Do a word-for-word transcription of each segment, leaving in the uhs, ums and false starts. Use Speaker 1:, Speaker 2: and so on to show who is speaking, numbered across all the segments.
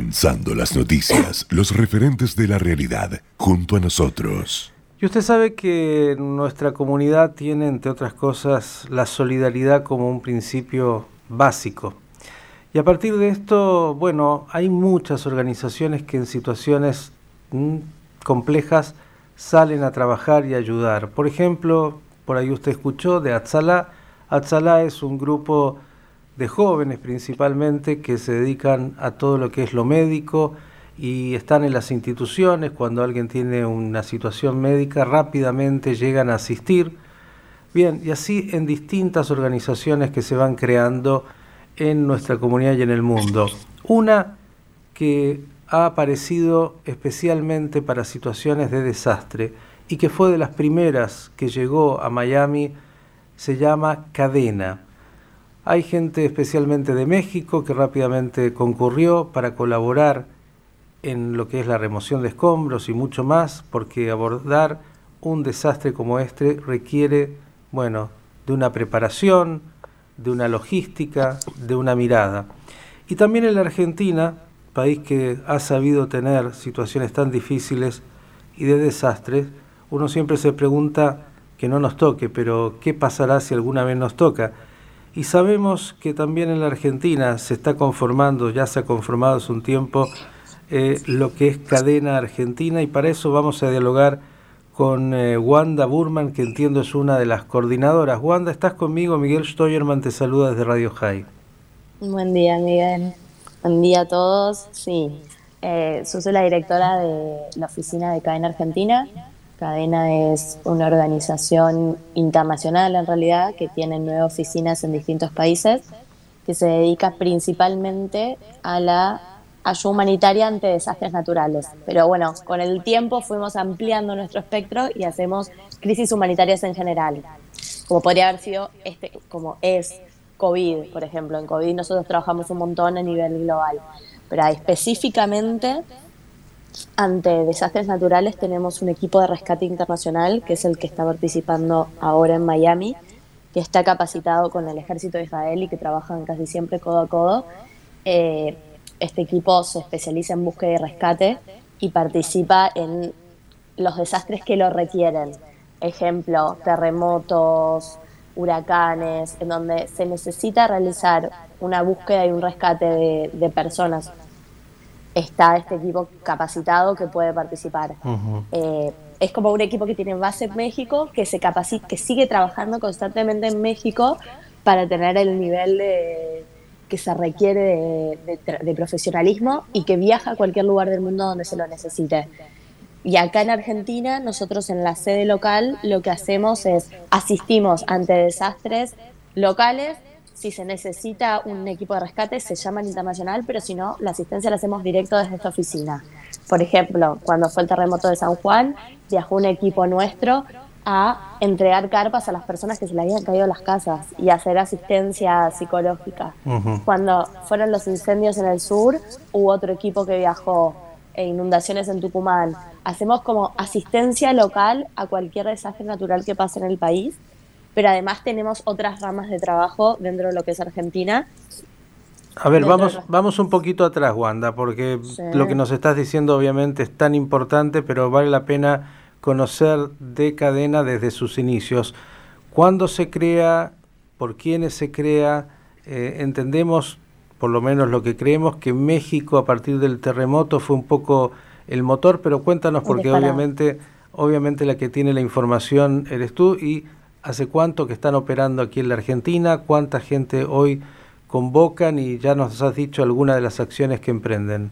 Speaker 1: Condensando las noticias, los referentes de la realidad, junto a nosotros.
Speaker 2: Y usted sabe que nuestra comunidad tiene, entre otras cosas, la solidaridad como un principio básico. Y a partir de esto, bueno, hay muchas organizaciones que en situaciones mm, complejas salen a trabajar y ayudar. Por ejemplo, por ahí usted escuchó de Atzalá. Atzalá es un grupo de jóvenes principalmente que se dedican a todo lo que es lo médico y están en las instituciones. Cuando alguien tiene una situación médica, rápidamente llegan a asistir. Bien, y así en distintas organizaciones que se van creando en nuestra comunidad y en el mundo. Una que ha aparecido especialmente para situaciones de desastre y que fue de las primeras que llegó a Miami, se llama Cadena. Hay gente especialmente de México que rápidamente concurrió para colaborar en lo que es la remoción de escombros y mucho más, porque abordar un desastre como este requiere, bueno, de una preparación, de una logística, de una mirada. Y también en la Argentina, país que ha sabido tener situaciones tan difíciles y de desastres, uno siempre se pregunta que no nos toque, pero ¿qué pasará si alguna vez nos toca? Y sabemos que también en la Argentina se está conformando, ya se ha conformado hace un tiempo, eh, lo que es Cadena Argentina, y para eso vamos a dialogar con eh, Wanda Burman, que entiendo es una de las coordinadoras. Wanda, ¿estás conmigo? Miguel Steuermann te saluda desde Radio High.
Speaker 3: Buen día, Miguel. Buen día a todos. Sí, eh, yo soy la directora de la oficina de Cadena Argentina. Cadena es una organización internacional en realidad que tiene nueve oficinas en distintos países que se dedica principalmente a la ayuda humanitaria ante desastres naturales. Pero bueno, con el tiempo fuimos ampliando nuestro espectro y hacemos crisis humanitarias en general. Como podría haber sido, este, como es COVID, por ejemplo. En COVID nosotros trabajamos un montón a nivel global. Pero específicamente ante desastres naturales tenemos un equipo de rescate internacional, que es el que está participando ahora en Miami, que está capacitado con el ejército de Israel y que trabajan casi siempre codo a codo. Eh, este equipo se especializa en búsqueda y rescate y participa en los desastres que lo requieren. Ejemplo, terremotos, huracanes, en donde se necesita realizar una búsqueda y un rescate de, de personas. Está este equipo capacitado que puede participar. Uh-huh. Eh, es como un equipo que tiene base en México, que se capacita, que sigue trabajando constantemente en México para tener el nivel de, que se requiere de, de, de profesionalismo y que viaja a cualquier lugar del mundo donde se lo necesite. Y acá en Argentina, nosotros en la sede local lo que hacemos es asistimos ante desastres locales. Si se necesita un equipo de rescate, se llama internacional, pero si no, la asistencia la hacemos directo desde esta oficina. Por ejemplo, cuando fue el terremoto de San Juan, viajó un equipo nuestro a entregar carpas a las personas que se le habían caído las casas y hacer asistencia psicológica. Uh-huh. Cuando fueron los incendios en el sur, hubo otro equipo que viajó, e inundaciones en Tucumán. Hacemos como asistencia local a cualquier desastre natural que pase en el país, pero además tenemos otras ramas de trabajo dentro de lo que es Argentina.
Speaker 2: A ver, vamos, de... vamos un poquito atrás, Wanda, porque sí. Lo que nos estás diciendo obviamente es tan importante, pero vale la pena conocer de Cadena desde sus inicios. ¿Cuándo se crea? ¿Por quiénes se crea? Eh, entendemos, por lo menos lo que creemos, que México a partir del terremoto fue un poco el motor, pero cuéntanos porque obviamente, obviamente la que tiene la información eres tú. Y ¿hace cuánto que están operando aquí en la Argentina? ¿Cuánta gente hoy convocan? Y ya nos has dicho algunas de las acciones que emprenden.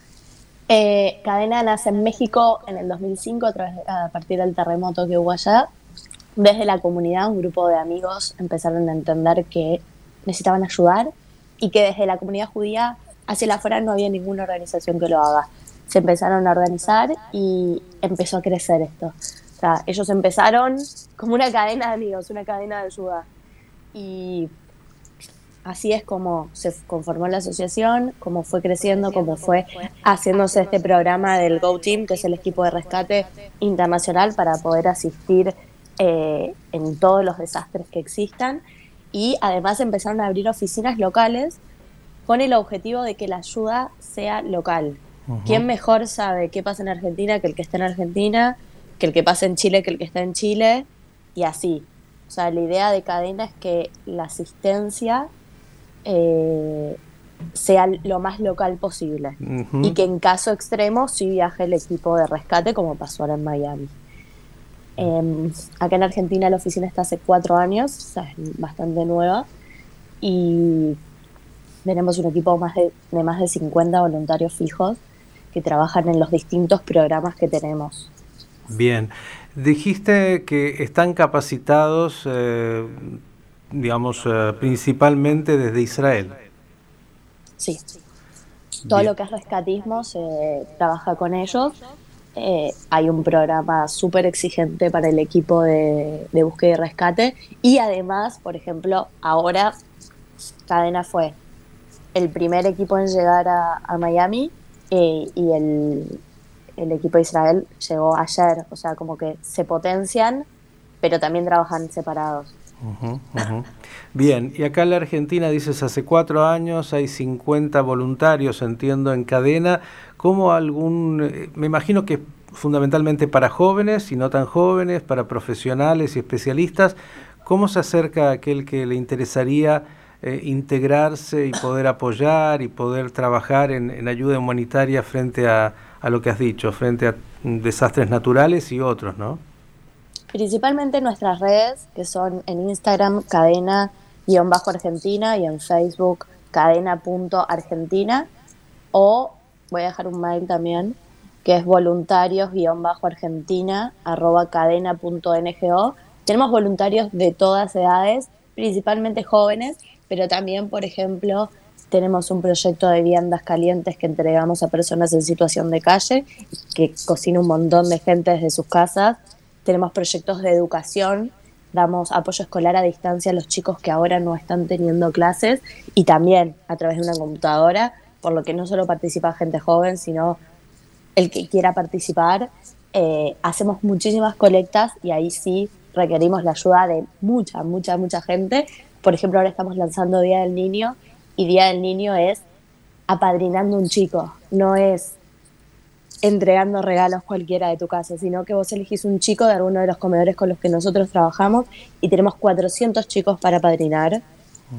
Speaker 3: Eh, Cadena nace en México en el dos mil cinco a, través, a partir del terremoto que hubo allá. Desde la comunidad, un grupo de amigos empezaron a entender que necesitaban ayudar y que desde la comunidad judía hacia el afuera no había ninguna organización que lo haga. Se empezaron a organizar y empezó a crecer esto. O sea, ellos empezaron como una cadena de amigos, una cadena de ayuda. Y así es como se conformó la asociación, cómo fue creciendo, cómo fue haciéndose este programa del Go Team, que es el equipo de rescate internacional para poder asistir eh, en todos los desastres que existan. Y además empezaron a abrir oficinas locales con el objetivo de que la ayuda sea local. Uh-huh. ¿Quién mejor sabe qué pasa en Argentina que el que está en Argentina, que el que pasa en Chile que el que está en Chile, y así? O sea, la idea de Cadena es que la asistencia eh, sea lo más local posible. Uh-huh. Y que en caso extremo sí viaje el equipo de rescate, como pasó ahora en Miami. Eh, acá en Argentina la oficina está hace cuatro años, o sea, es bastante nueva, y tenemos un equipo más de, de más de cincuenta voluntarios fijos que trabajan en los distintos programas que tenemos.
Speaker 2: Bien, dijiste que están capacitados, eh, digamos, eh, principalmente desde Israel.
Speaker 3: Sí, todo Bien. Lo que es rescatismo se trabaja con ellos. Eh, hay un programa súper exigente para el equipo de, de búsqueda y rescate, y además, por ejemplo, ahora Cadena fue el primer equipo en llegar a, a Miami eh, y el, el equipo de Israel llegó ayer, o sea, como que se potencian, pero también trabajan separados.
Speaker 2: Uh-huh, uh-huh. Bien, y acá en la Argentina dices hace cuatro años hay cincuenta voluntarios, entiendo, en Cadena. ¿Cómo algún, me imagino que fundamentalmente para jóvenes y no tan jóvenes, para profesionales y especialistas, cómo se acerca a aquel que le interesaría eh, integrarse y poder apoyar y poder trabajar en, en ayuda humanitaria frente a, a lo que has dicho, frente a desastres naturales y otros, ¿no?
Speaker 3: Principalmente nuestras redes, que son en Instagram cadena-argentina y en Facebook cadena.argentina, o voy a dejar un mail también, que es voluntarios-argentina arroba cadena.ngo. Tenemos voluntarios de todas edades, principalmente jóvenes, pero también, por ejemplo, tenemos un proyecto de viandas calientes que entregamos a personas en situación de calle, que cocina un montón de gente desde sus casas. Tenemos proyectos de educación, damos apoyo escolar a distancia a los chicos que ahora no están teniendo clases, y también a través de una computadora, por lo que no solo participa gente joven, sino el que quiera participar. Eh, hacemos muchísimas colectas y ahí sí requerimos la ayuda de mucha, mucha, mucha gente. Por ejemplo, ahora estamos lanzando Día del Niño, y Día del Niño es apadrinando un chico, no es entregando regalos cualquiera de tu casa, sino que vos elegís un chico de alguno de los comedores con los que nosotros trabajamos, y tenemos cuatrocientos chicos para apadrinar. Mm.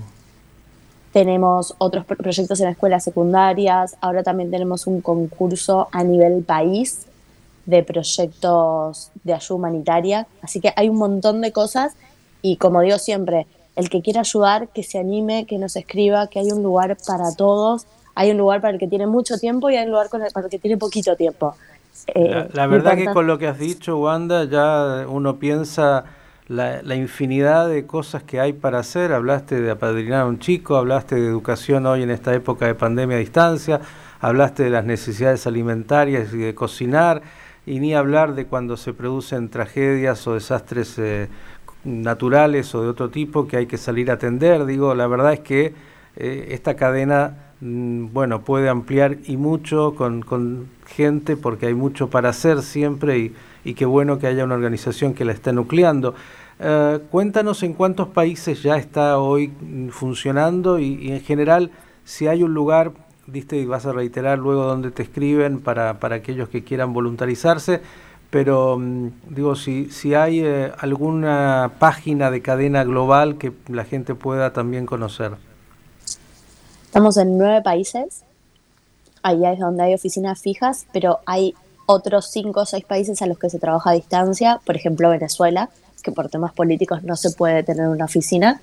Speaker 3: Tenemos otros pro- proyectos en escuelas secundarias. Ahora también tenemos un concurso a nivel país de proyectos de ayuda humanitaria. Así que hay un montón de cosas, y como digo siempre, el que quiera ayudar, que se anime, que nos escriba, que hay un lugar para todos. Hay un lugar para el que tiene mucho tiempo y hay un lugar para el que tiene poquito tiempo.
Speaker 2: Eh, la, la verdad que con lo que has dicho, Wanda, ya uno piensa la, la infinidad de cosas que hay para hacer. Hablaste de apadrinar a un chico, hablaste de educación hoy en esta época de pandemia a distancia, hablaste de las necesidades alimentarias y de cocinar, y ni hablar de cuando se producen tragedias o desastres eh, naturales o de otro tipo que hay que salir a atender. Digo, la verdad es que eh, esta cadena, bueno, puede ampliar y mucho con, con gente, porque hay mucho para hacer siempre, y, y qué bueno que haya una organización que la esté nucleando. Uh, cuéntanos en cuántos países ya está hoy funcionando, y, y en general si hay un lugar, diste y vas a reiterar luego donde te escriben para, para aquellos que quieran voluntarizarse, pero um, digo, si, si hay eh, alguna página de Cadena global que la gente pueda también conocer.
Speaker 3: Estamos en nueve países, ahí es donde hay oficinas fijas, pero hay otros cinco o seis países a los que se trabaja a distancia, por ejemplo Venezuela, que por temas políticos no se puede tener una oficina,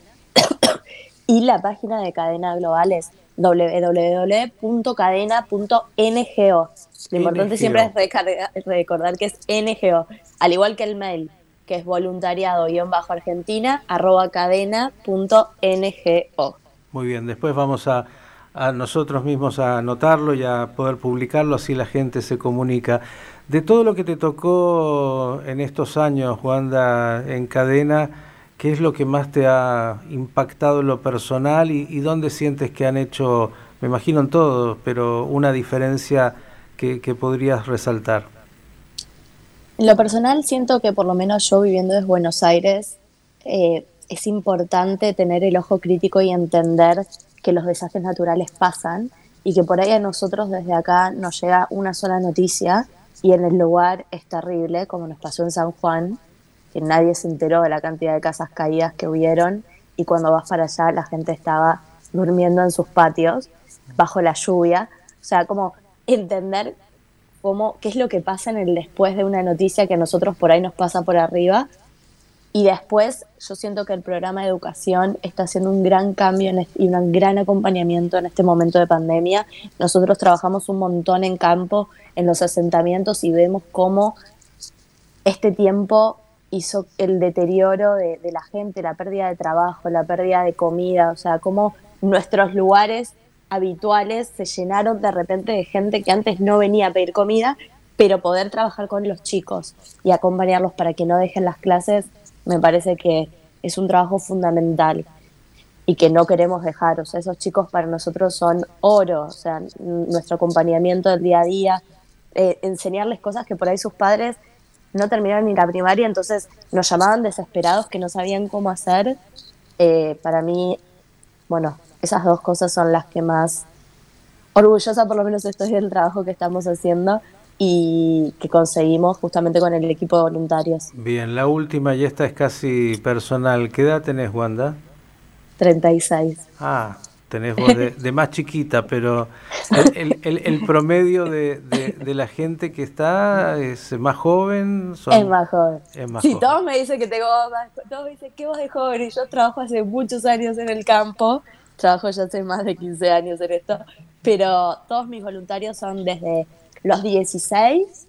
Speaker 3: y la página de Cadena Global es doble u doble u doble u punto cadena punto ngo. Lo importante siempre es recargar, recordar que es N G O, al igual que el mail, que es voluntariado-argentina arroba cadena punto ngo.
Speaker 2: Muy bien, después vamos a, a nosotros mismos a anotarlo y a poder publicarlo, así la gente se comunica. De todo lo que te tocó en estos años, Wanda, en Cadena, ¿qué es lo que más te ha impactado en lo personal, y, y dónde sientes que han hecho, me imagino en todo, pero una diferencia que, que podrías resaltar?
Speaker 3: En lo personal siento que, por lo menos yo viviendo desde Buenos Aires, eh, es importante tener el ojo crítico y entender que los desastres naturales pasan y que por ahí a nosotros desde acá nos llega una sola noticia y en el lugar es terrible, como nos pasó en San Juan, que nadie se enteró de la cantidad de casas caídas que hubieron y cuando vas para allá la gente estaba durmiendo en sus patios bajo la lluvia. O sea, como entender cómo, qué es lo que pasa en el después de una noticia que a nosotros por ahí nos pasa por arriba. Y después yo siento que el programa de educación está haciendo un gran cambio en este, y un gran acompañamiento en este momento de pandemia. Nosotros trabajamos un montón en campo, en los asentamientos y vemos cómo este tiempo hizo el deterioro de, de la gente, la pérdida de trabajo, la pérdida de comida, o sea, cómo nuestros lugares habituales se llenaron de repente de gente que antes no venía a pedir comida, pero poder trabajar con los chicos y acompañarlos para que no dejen las clases, me parece que es un trabajo fundamental y que no queremos dejar. O sea, esos chicos para nosotros son oro, o sea, nuestro acompañamiento del día a día, eh, enseñarles cosas que por ahí sus padres no terminaron ni la primaria, entonces nos llamaban desesperados que no sabían cómo hacer. Eh, para mí, bueno, esas dos cosas son las que más orgullosa por lo menos estoy del trabajo que estamos haciendo y que conseguimos justamente con el equipo de voluntarios.
Speaker 2: Bien, la última y esta es casi personal. ¿Qué edad tenés, Wanda?
Speaker 3: treinta y seis.
Speaker 2: Ah, tenés voz de, de más chiquita, pero el, el, el, el promedio de, de, de la gente que está es más joven. Son,
Speaker 3: es más joven.
Speaker 2: Es más
Speaker 3: sí,
Speaker 2: joven.
Speaker 3: Todos me dicen que tengo más, todos me dicen que vos de joven y yo trabajo hace muchos años en el campo, trabajo ya hace más de quince años en esto, pero todos mis voluntarios son desde los dieciséis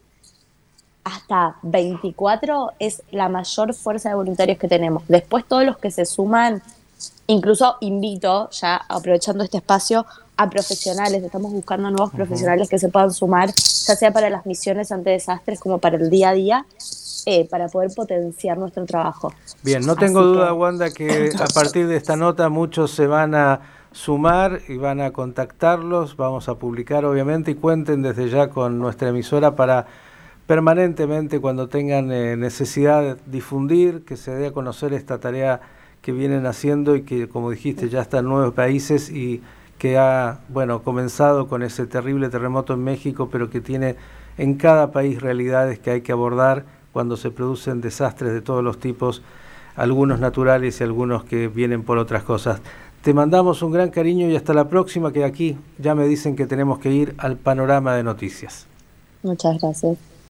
Speaker 3: hasta veinticuatro, es la mayor fuerza de voluntarios que tenemos. Después todos los que se suman, incluso invito, ya aprovechando este espacio, a profesionales. Estamos buscando nuevos uh-huh. profesionales que se puedan sumar, ya sea para las misiones ante desastres como para el día a día, eh, para poder potenciar nuestro trabajo.
Speaker 2: Bien, no tengo
Speaker 3: Así
Speaker 2: duda,
Speaker 3: que...
Speaker 2: Wanda, que a partir de esta nota muchos se van a sumar y van a contactarlos. Vamos a publicar, obviamente, y cuenten desde ya con nuestra emisora para permanentemente, cuando tengan eh, necesidad de difundir, que se dé a conocer esta tarea que vienen haciendo y que, como dijiste, ya está en nueve países y que ha, bueno, comenzado con ese terrible terremoto en México, pero que tiene en cada país realidades que hay que abordar cuando se producen desastres de todos los tipos, algunos naturales y algunos que vienen por otras cosas. Te mandamos un gran cariño y hasta la próxima, que aquí ya me dicen que tenemos que ir al panorama de noticias.
Speaker 3: Muchas gracias.